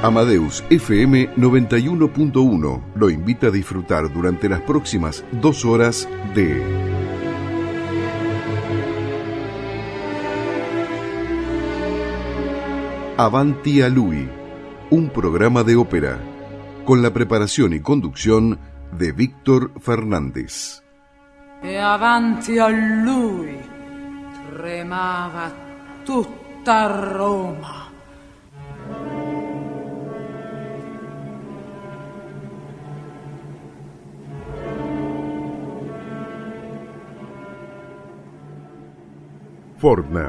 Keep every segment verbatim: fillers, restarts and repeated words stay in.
Amadeus F M noventa y uno punto uno lo invita a disfrutar durante las próximas dos horas de Avanti a Lui, un programa de ópera, con la preparación y conducción de Víctor Fernández. E avanti a lui tremava tutta Roma. Fortner.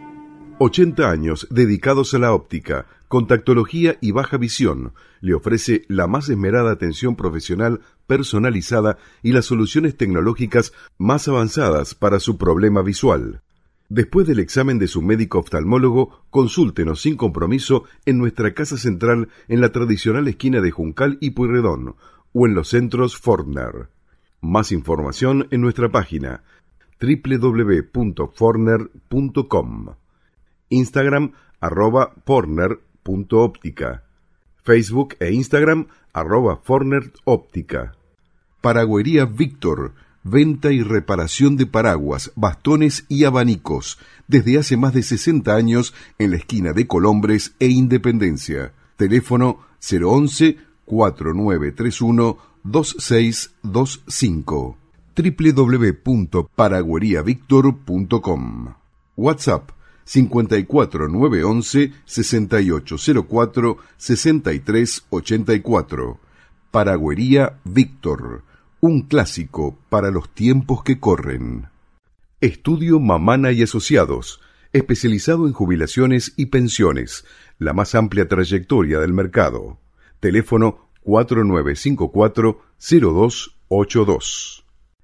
ochenta años dedicados a la óptica, contactología y baja visión. Le ofrece la más esmerada atención profesional personalizada y las soluciones tecnológicas más avanzadas para su problema visual. Después del examen de su médico oftalmólogo, consúltenos sin compromiso en nuestra casa central en la tradicional esquina de Juncal y Pueyrredón o en los centros Fortner. Más información en nuestra página doble u doble u doble u punto fortner punto com, Instagram arroba fortner punto óptica, Facebook e Instagram arroba fortner óptica. Paraguería Víctor, venta y reparación de paraguas, bastones y abanicos, desde hace más de sesenta años en la esquina de Colombres e Independencia. Teléfono cero once, cuatro nueve tres uno, dos seis dos cinco. doble u doble u doble u punto paraguería víctor punto com. WhatsApp cincuenta y cuatro nueve once sesenta y ocho cero cuatro sesenta y tres ochenta y cuatro. Paraguería Víctor, un clásico para los tiempos que corren. Estudio Mamana y Asociados, especializado en jubilaciones y pensiones, la más amplia trayectoria del mercado. Teléfono cuatro nueve cinco cuatro cero dos ocho dos.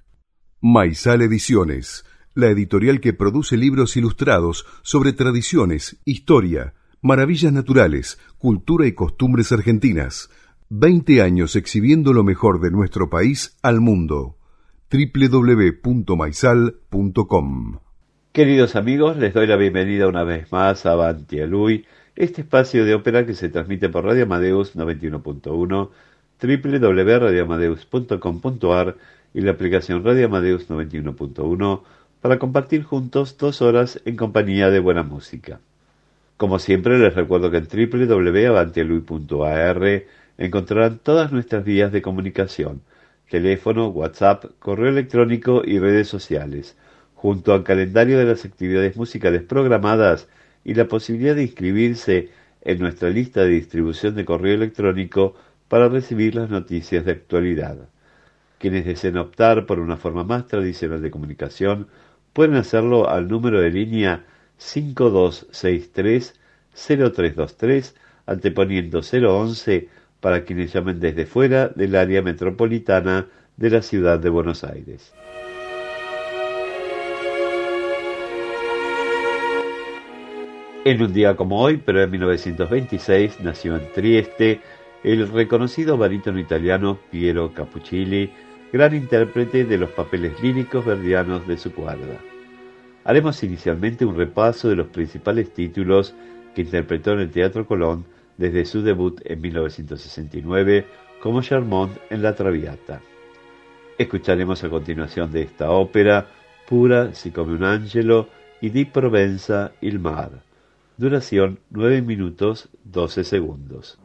Maizal Ediciones, la editorial que produce libros ilustrados sobre tradiciones, historia, maravillas naturales, cultura y costumbres argentinas. veinte años exhibiendo lo mejor de nuestro país al mundo. doble u doble u doble u punto maizal punto com. Queridos amigos, les doy la bienvenida una vez más a Avanti a Lui, este espacio de ópera que se transmite por Radio Amadeus noventa y uno punto uno, doble u doble u doble u punto radio amadeus punto com punto a r y la aplicación Radio Amadeus noventa y uno punto uno para compartir juntos dos horas en compañía de buena música. Como siempre, les recuerdo que en doble u doble u doble u punto avanti a lui punto a r encontrarán todas nuestras vías de comunicación, teléfono, WhatsApp, correo electrónico y redes sociales, junto al calendario de las actividades musicales programadas y la posibilidad de inscribirse en nuestra lista de distribución de correo electrónico para recibir las noticias de actualidad. Quienes deseen optar por una forma más tradicional de comunicación pueden hacerlo al número de línea cinco dos seis tres cero tres dos tres, anteponiendo cero once para quienes llamen desde fuera del área metropolitana de la ciudad de Buenos Aires. En un día como hoy, pero en mil novecientos veintiséis, nació en Trieste el reconocido barítono italiano Piero Capuccilli, gran intérprete de los papeles líricos verdianos de su cuerda. Haremos inicialmente un repaso de los principales títulos que interpretó en el Teatro Colón desde su debut en mil novecientos sesenta y nueve como Charmant en La Traviata. Escucharemos a continuación de esta ópera Pura si come un angelo y Di Provenza il mar. Duración nueve minutos doce segundos.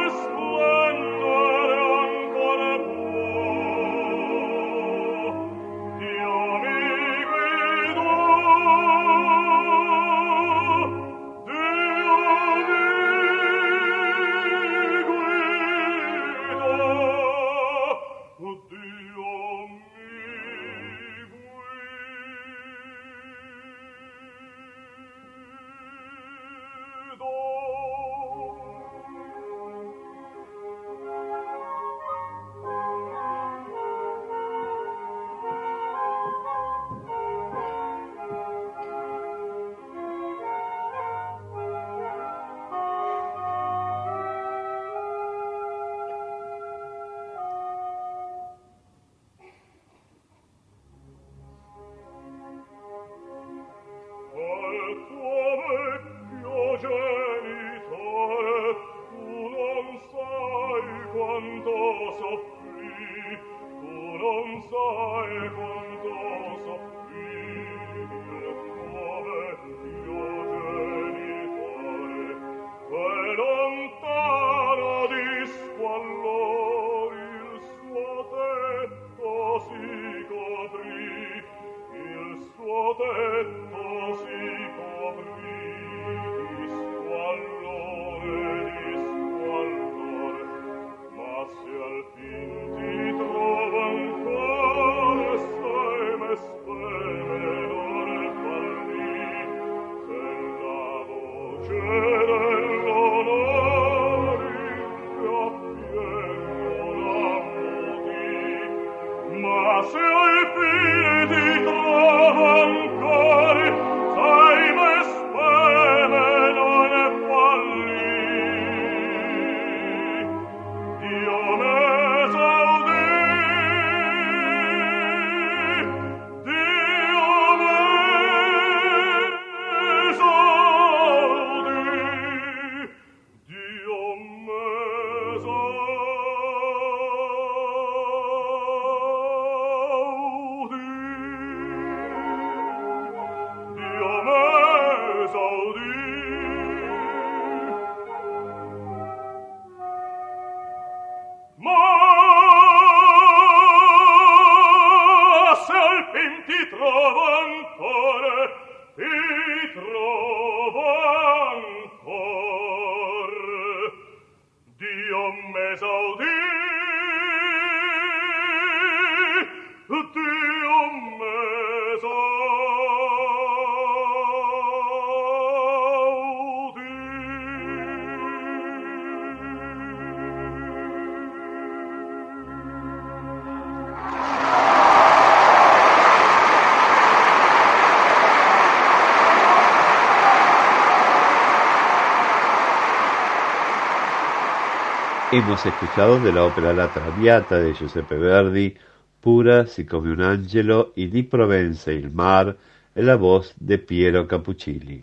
Hemos escuchado de la ópera La Traviata de Giuseppe Verdi, Pura si come un angelo y Di Provence il mar en la voz de Piero Capuccilli.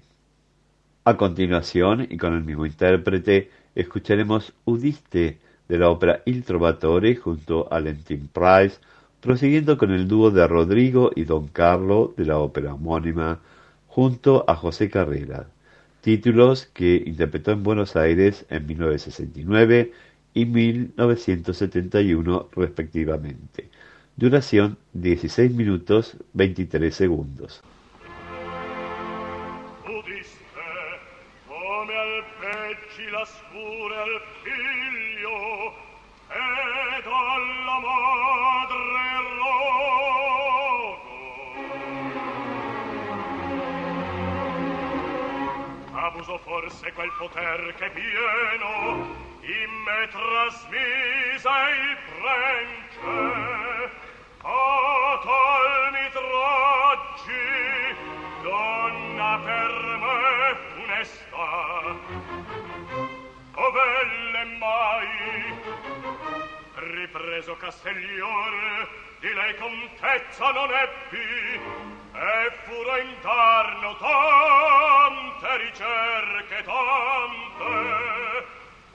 A continuación, y con el mismo intérprete, escucharemos Udiste de la ópera Il Trovatore junto a Lentin Price, prosiguiendo con el dúo de Rodrigo y Don Carlo de la ópera homónima junto a José Carrera, títulos que interpretó en Buenos Aires en mil novecientos sesenta y nueve y mil novecientos setenta y uno respectivamente. Duración dieciséis minutos veintitrés segundos. Udiste come al pecci la scure al figlio ed alla madre rogo. Abuso forse quel poter che pieno in me trasmise il prence, fatal mi traggi, donna per me funesta. O belle mai, ripreso Castiglior, di lei contezza non ebbi, e furo indarno tante ricerche, tante.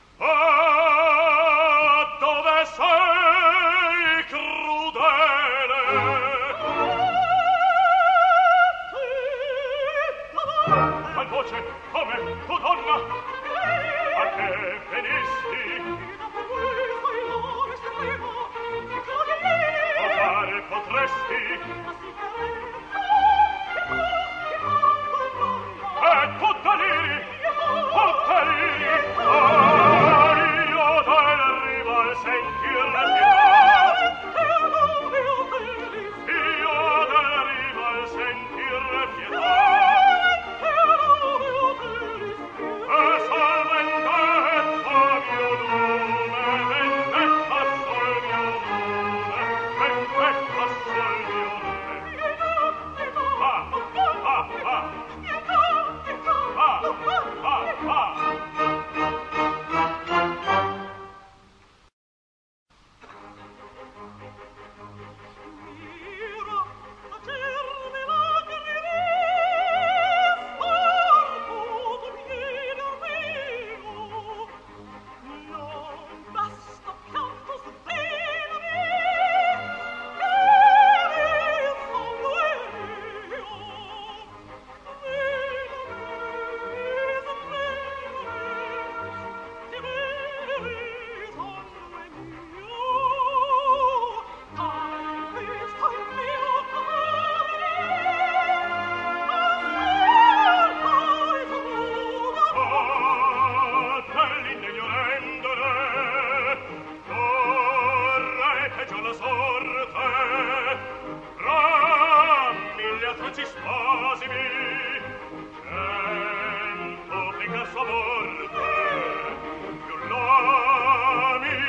Ah, dove sei crudele? Qual voce, come, tu donna? A che venisti?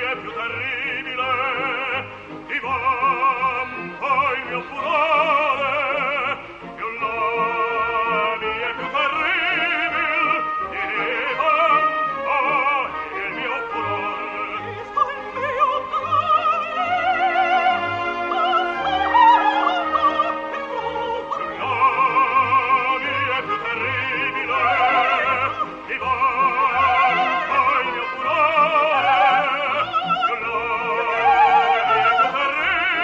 è più terribile, divampa il mio furore, più l'ami è più terribile, divampa il mio furore. Sta il mio cuore, più l'ami è più terribile, divampa il mio furore, più l'ami è più terribile.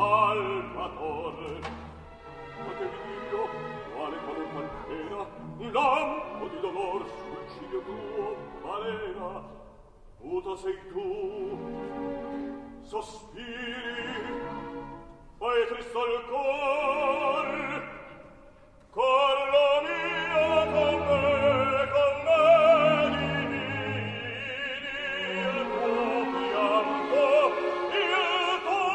Salvator. Ma che vi dico, quale come malpena, un lampo di dolor sul ciglio tuo balena. Muta sei tu, sospiri, fai tristo il cor, con la mia, con me, con me dividi il tuo pianto, il tuo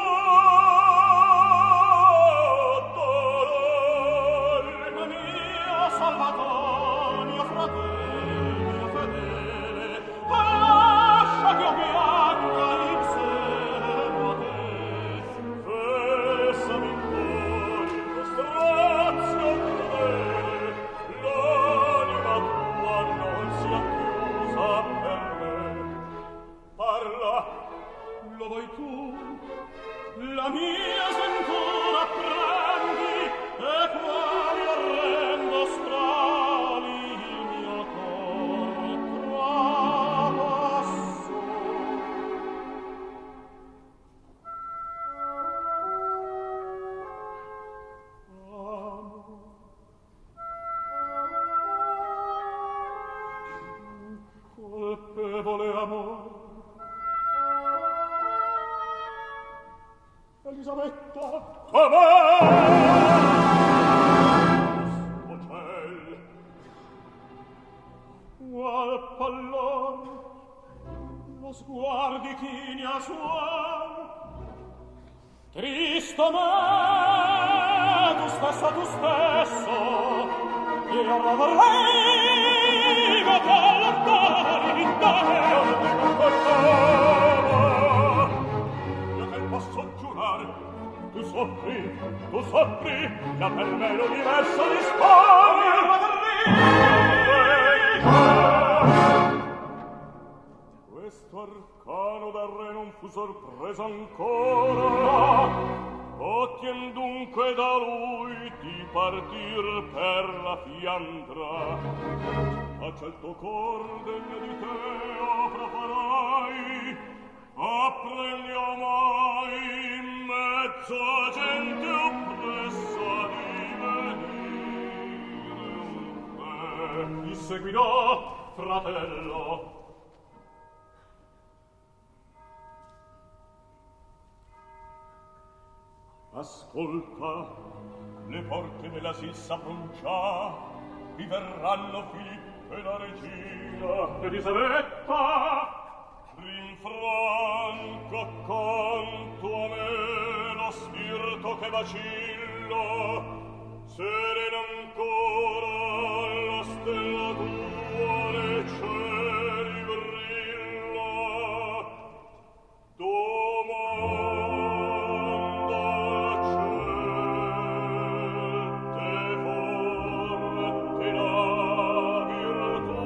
dolor. Ma mio Salvatore, mio fratello, mio fedele, lascia che io pianga insieme a te. Fessami in cuore lo strazio crudele, l'anima tua non sia chiusa per me. Parla, lo vuoi tu? La mia sentura prendi, e quali orrendo strali il mio cor trapassò. Amo, colpevole amor, Elisabetta, o ciel, qual pallor lo sguardi chini a suon, tristo me, tu stesso, tu stesso, io non vorrei che te lontani da me. Io te posso giurare, tu soffri, tu soffri, che per me l'universo dispone. Questo arcano del re non fu sorpreso ancora, ottien dunque da lui di partir per la Fiandra. Faccia il tuo cor degno di te, opra farai, apprendi omai in mezzo a gente oppressa di venire. Ti seguirò, fratello. Ascolta, le porte dell'asil s'appron già, vi verranno Filippo e la regina Elisabetta. Rinfranco accanto a me lo spirito che vacillo, serena ancora la stella tua nei cieli brilla. Domanda al ciel te forte la virtù.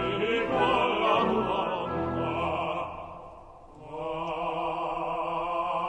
Ah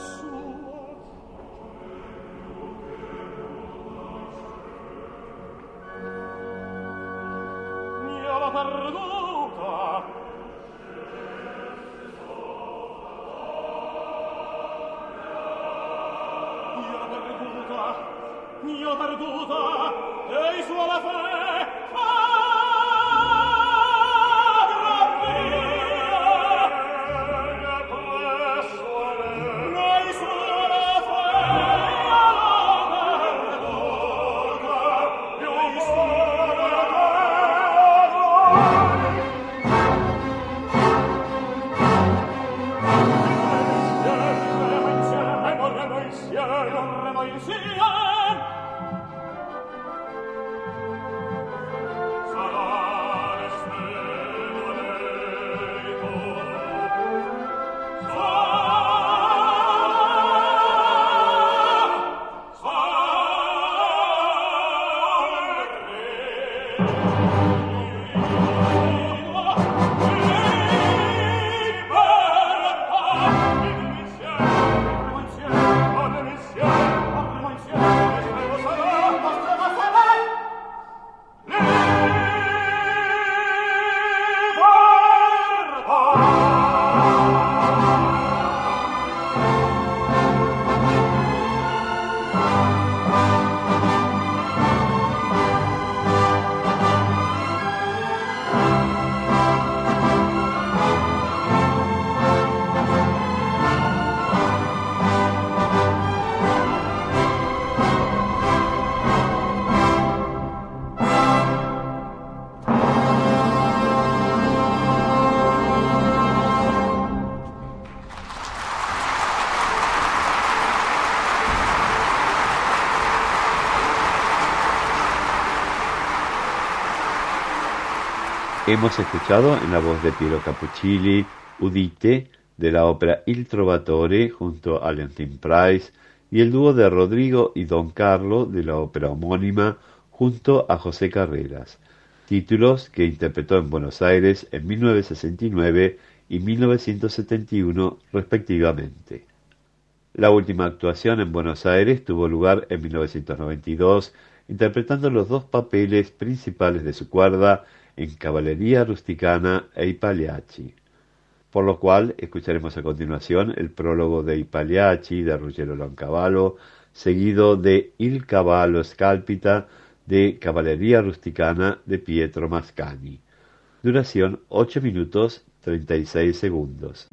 Hemos escuchado en la voz de Piero Capuccilli, Udite, de la ópera Il Trovatore, junto a Leontyne Price, y el dúo de Rodrigo y Don Carlo, de la ópera homónima, junto a José Carreras, títulos que interpretó en Buenos Aires en mil novecientos sesenta y nueve y mil novecientos setenta y uno, respectivamente. La última actuación en Buenos Aires tuvo lugar en mil novecientos noventa y dos, interpretando los dos papeles principales de su cuerda en Cavalleria Rusticana e I Pagliacci, por lo cual escucharemos a continuación el prólogo de I Pagliacci de Ruggero Leoncavallo, seguido de Il Cavallo Scalpita de Cavalleria Rusticana de Pietro Mascagni. Duración ocho minutos treinta y seis segundos.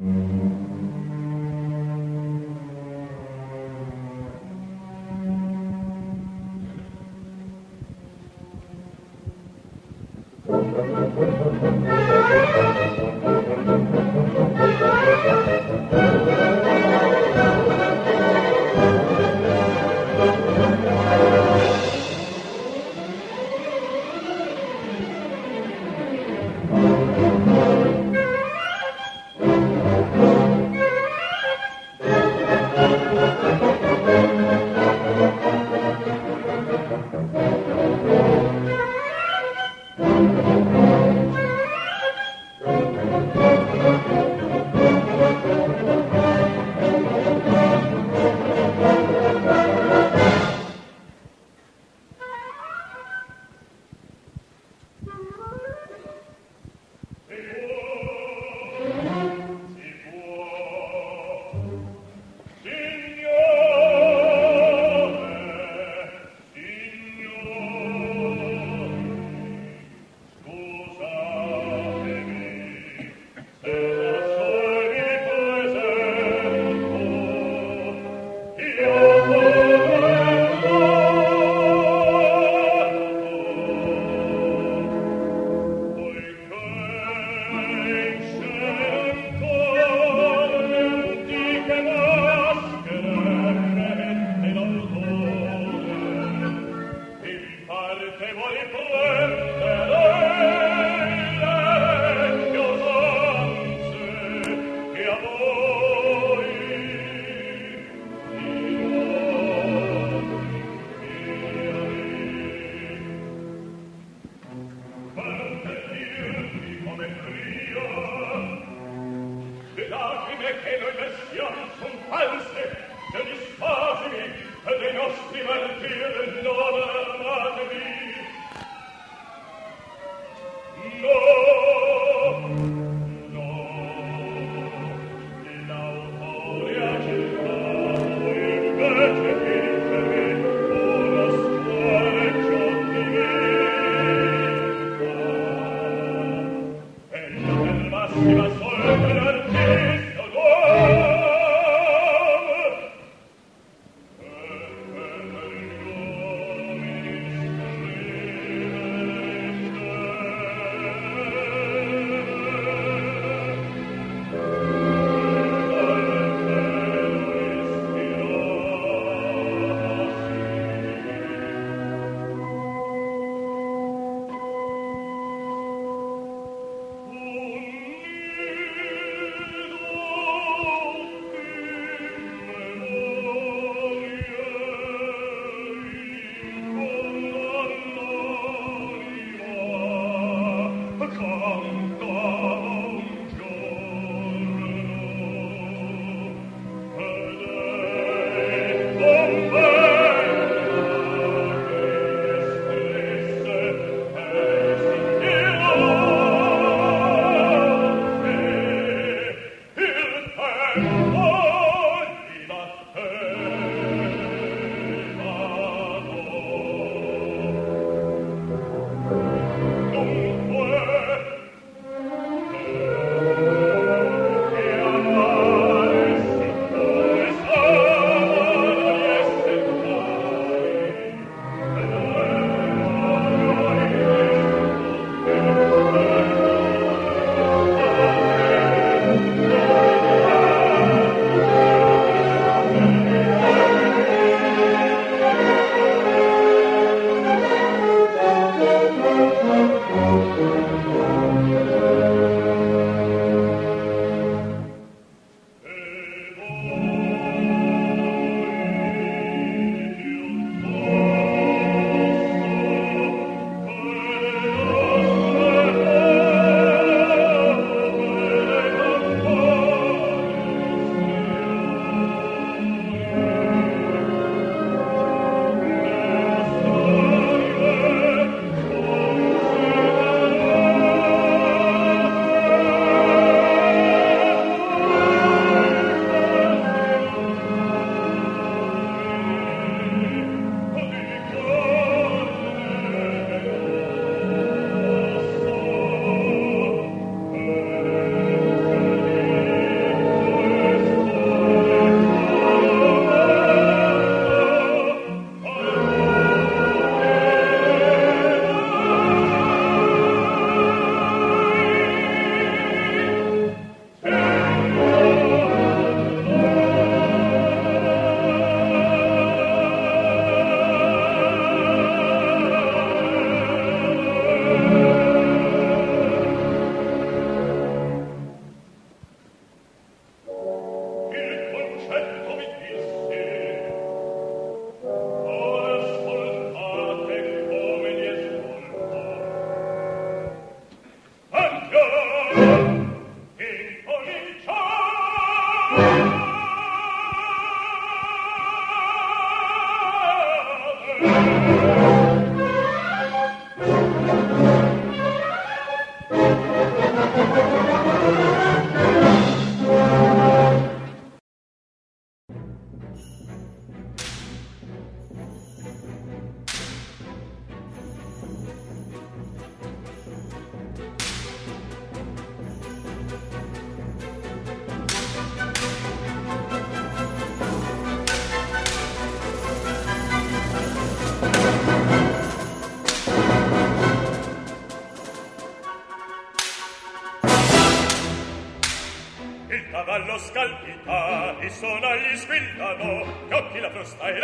cavallo scalpita, i sonagli squillano, gli occhi la frusta e là.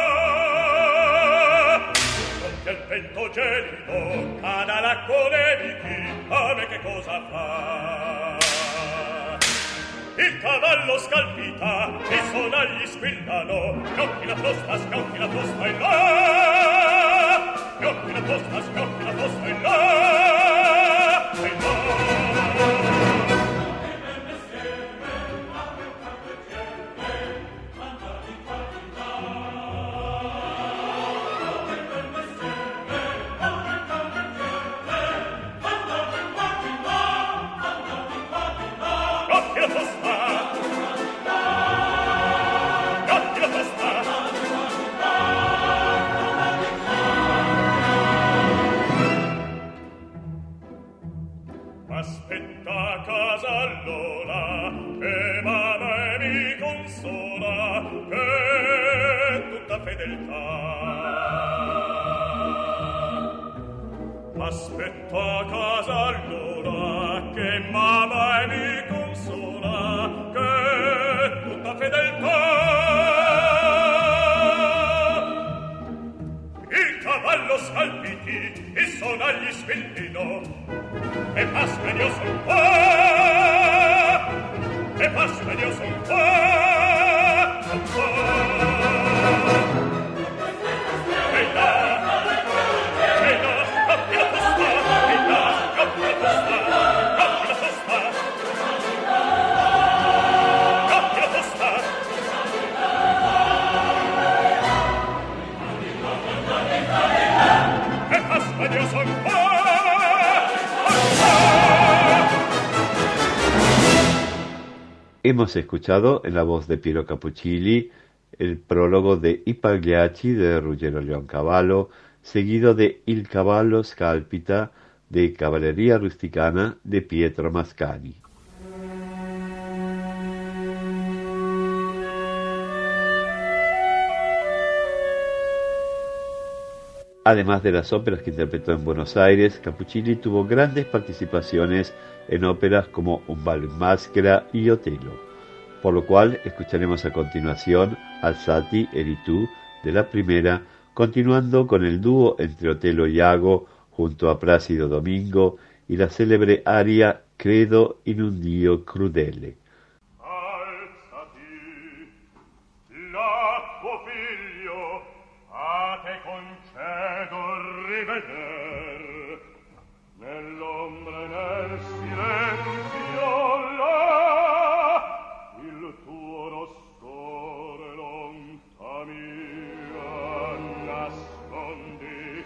Scoppia il vento gelido, cana l'acqua nevichi, a me che cosa fa? Il cavallo scalpita, i sonagli squillano, gli occhi la frusta, schiocchi la frusta e là. Gli occhi la frusta, schiocchi la frusta e là. E là. Aspetto a casa allora che mamma mi consola, che tutta fedeltà. Il cavallo scalpiti, il sonagli squillino, e pasca io son qua, e pasca io son qua, son qua. E là. Hemos escuchado en la voz de Piero Capuccilli el prólogo de I Pagliacci de Ruggero Leoncavallo, seguido de Il cavallo scalpita de Cavalleria rusticana de Pietro Mascagni. Además de las óperas que interpretó en Buenos Aires, Capuccilli tuvo grandes participaciones en óperas como Un ballo in maschera y Otello, por lo cual escucharemos a continuación Alzati e Ritù de la primera, continuando con el dúo entre Otello y Iago junto a Plácido Domingo y la célebre aria Credo in un Dio crudele. Riveder nell'ombra e nel silenzio là il tuo rostore lontanía nascondi.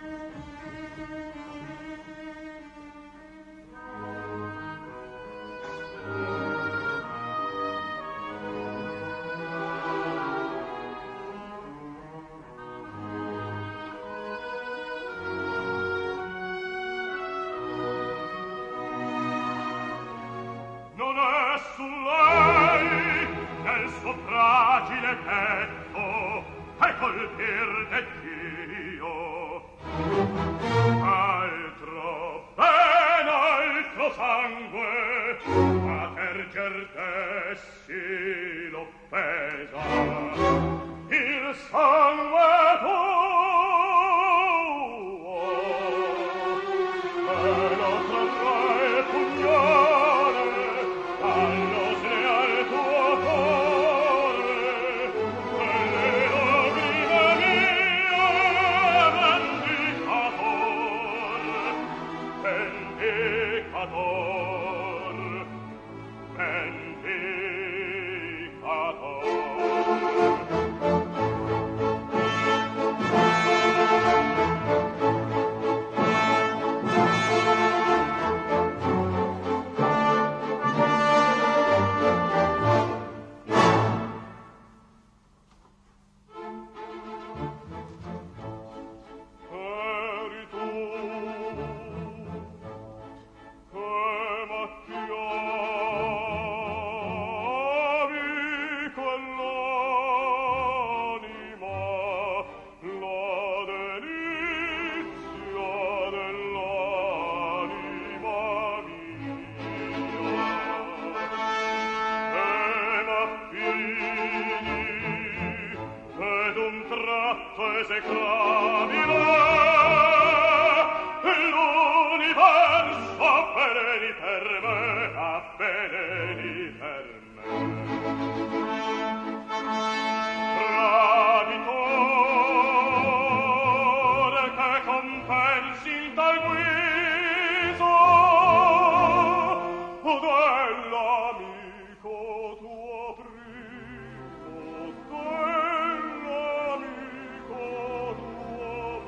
Su lei nel suo fragile petto ai colpir del Dio altro ben altro sangue a terger dessi l'offesa il sangue tuo e lo trarrà il pugnale allo sleal tuo cuore e le lagrime mie vendicator vendicator vendicator ed un tratto esecrabile l'universo avveleni per me, avveleni per me. Traditore che compensi in tal guiso dell'amico tuo primo, dell'amico tuo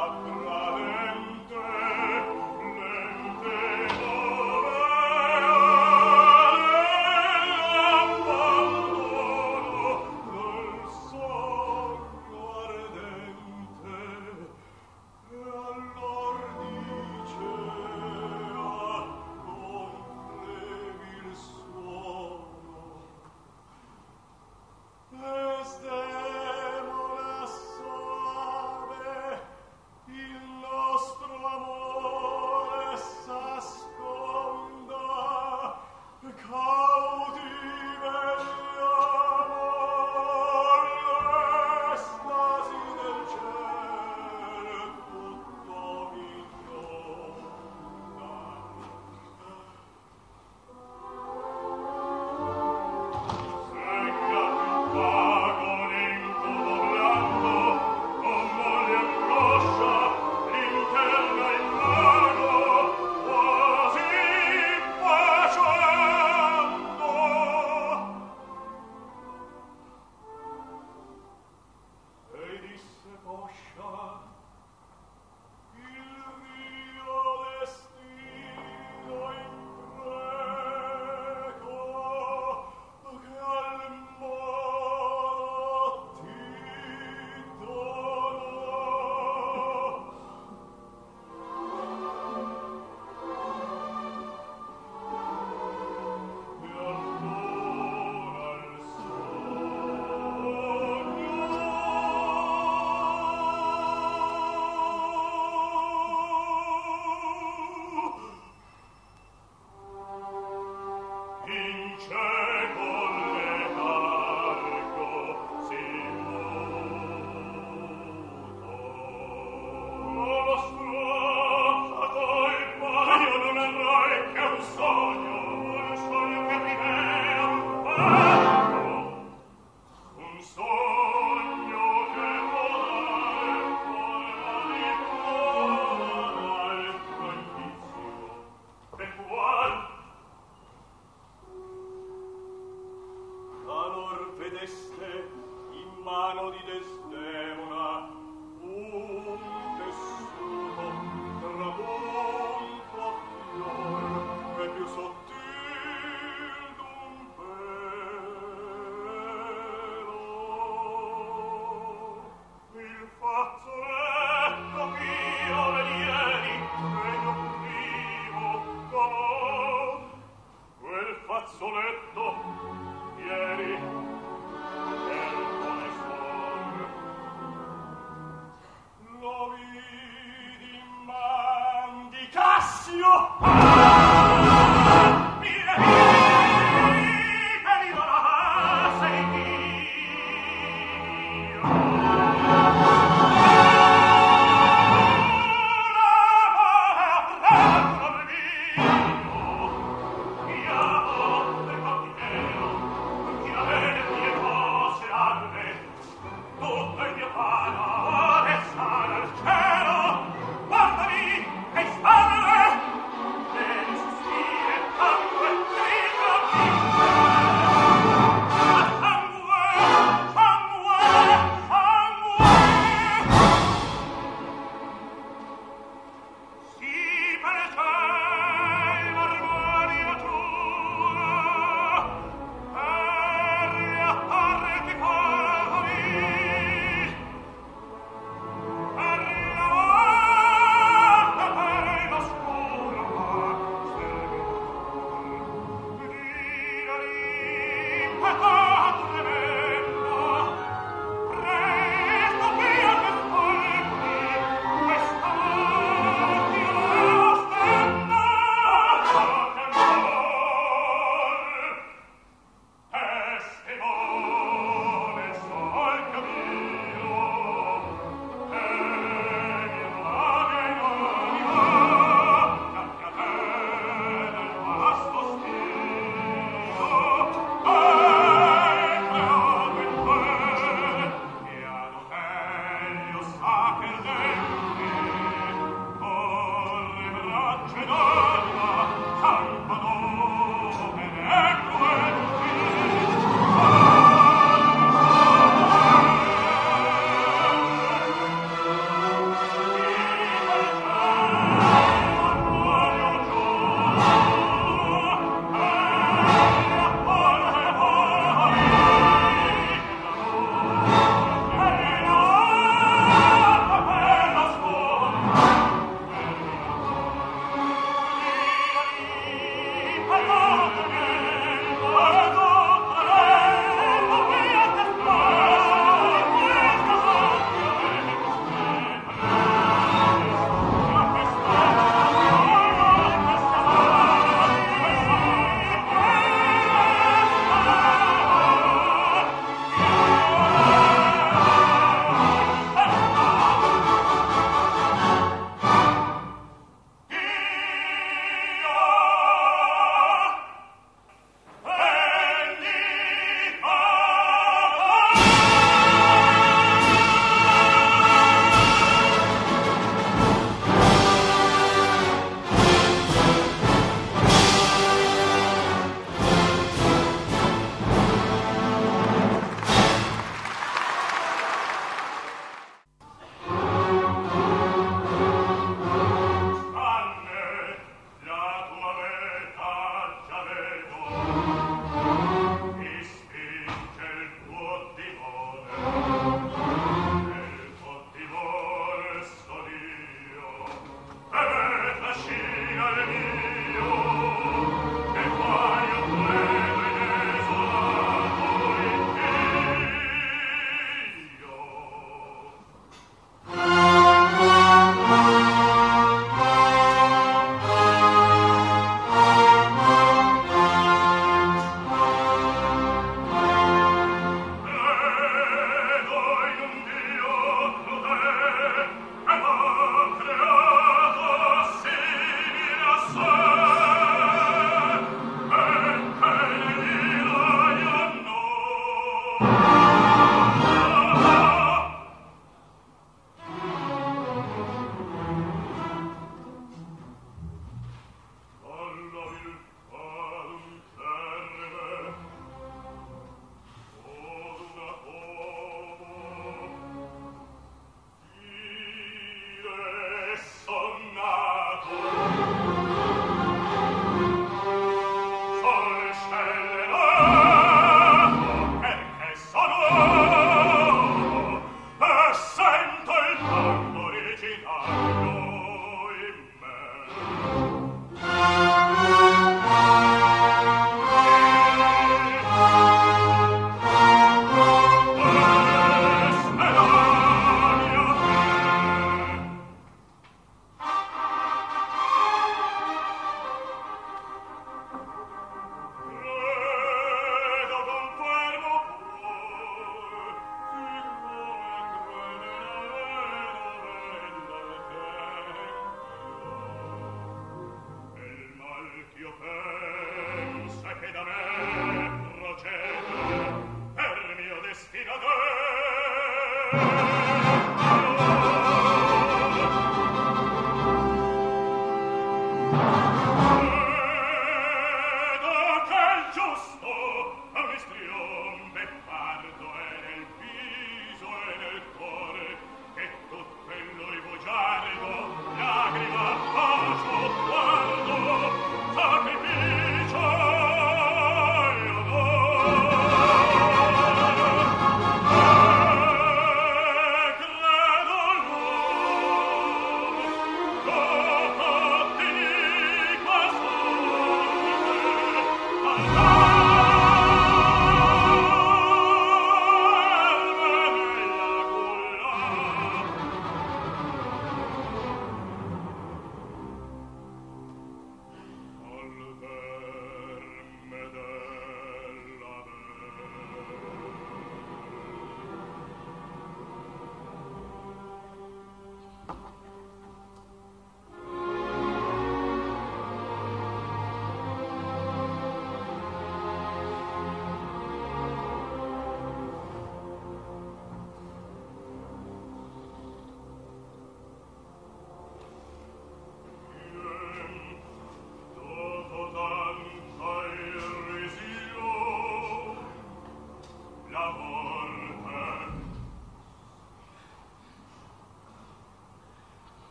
Est demola suave il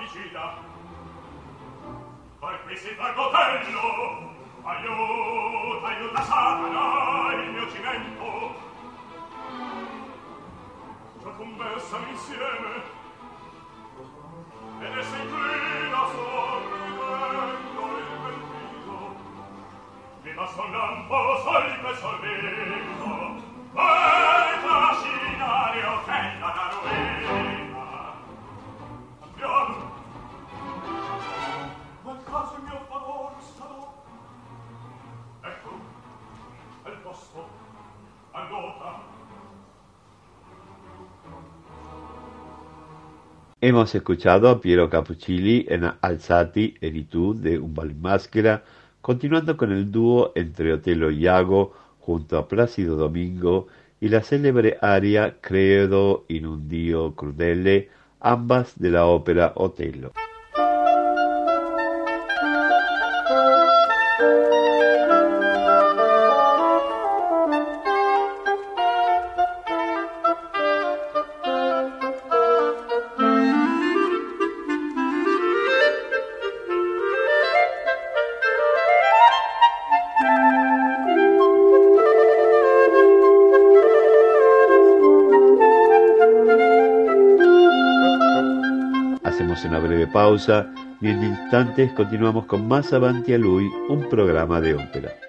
particida. Per qui si fa Otello, aiuta, aiuta Satana il mio cimento. Già conversano insieme, ed essa inclina sorridendo il bel viso. Viva son lampo, sol che sorriso, per trascinare Otello da ruina. Andiamo. Qual caso il mio favore sarò? Ecco, al posto, all'ota. Hemos escuchado a Piero Capuccilli en Alzati e tu de Un bal maschera, continuando con el dúo entre Otello y Iago junto a Plácido Domingo y la célebre aria Credo in un Dio crudele, ambas de la ópera Otello. Una breve pausa y en instantes continuamos con más Avanti a Lui, un programa de ópera.